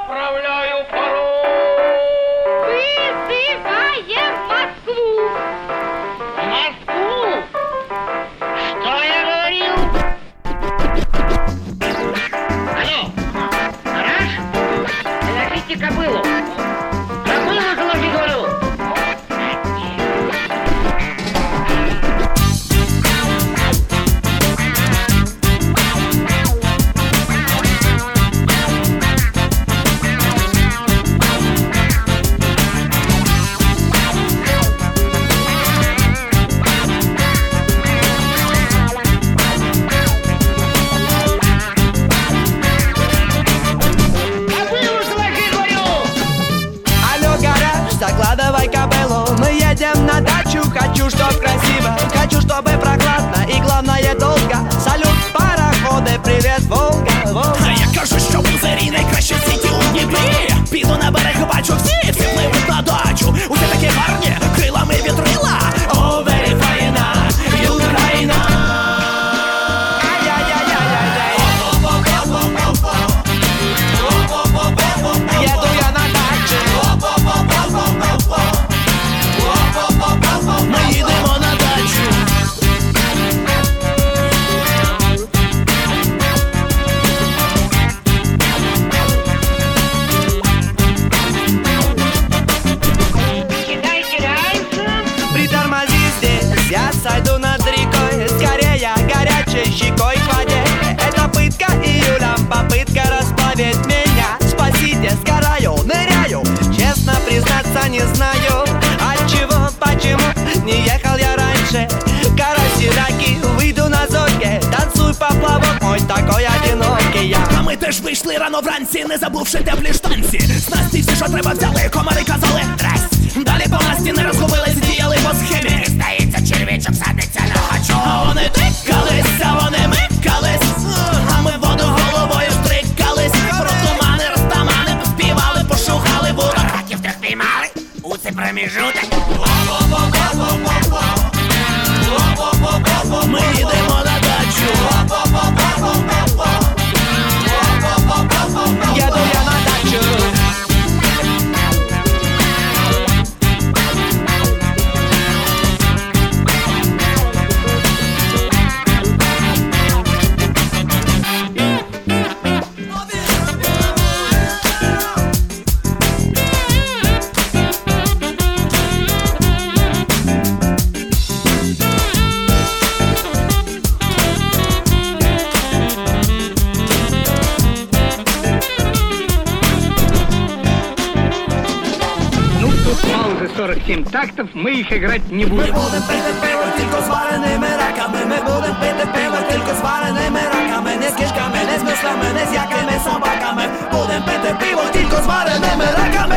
Отправляю пароль. Вызываем Москву. Москву? Что я говорил? Алло, гараж? Заложите кобылу. Кобылу заложи, говорю. Закладывай кобылу, мы едем на дачу. Хочу, чтоб красиво, хочу, чтобы прохладно и главное долго. Салют, пароходы, привет, Волга, Волга. А я кажу, що пузирі найкраще в світі у Дніпрі. Піду на берег, бачу всі пливуть на дачу. Усі такі гарні, крилами вітрила. О, very fine, Україна. Еду я на дачу. Ми їдемо на дачу. Притормози здесь, я сойду над рекой. Скорее горячей щекой к воде. Это пытка июлем, попытка расплавить меня. Спасите, сгораю, ныряю. Честно признаться, не знаю отчего, почему не ехал я раньше. Караси, раки, выйду на зорьке. Танцуй поплавок мой, такой одинокий я. А ми теж вийшли рано вранці, не забувши теплі штанці. Снасті всі, що треба, взяли, комари казали «Здрась». Далі по масті не розгубились, діяли по схемі. Здається, червячок садиться на гачок. А вони тикались, а вони микались. А ми воду головою стрикались. Про тумани, розтамани, поспівали, пошухали. Бураків трьох піймали, у цей проміжуток. Ми їдемо на дачу. Еду я на дачу. Ну, тут паузы 47 тактов, мы их играть не Ми будем. будем пити пиво тільки з вареними раками. Ми будем пити пиво тільки з вареними раками. Не з кішками, не з мислями, не з якими собаками. Будем пити пиво тільки з вареними раками.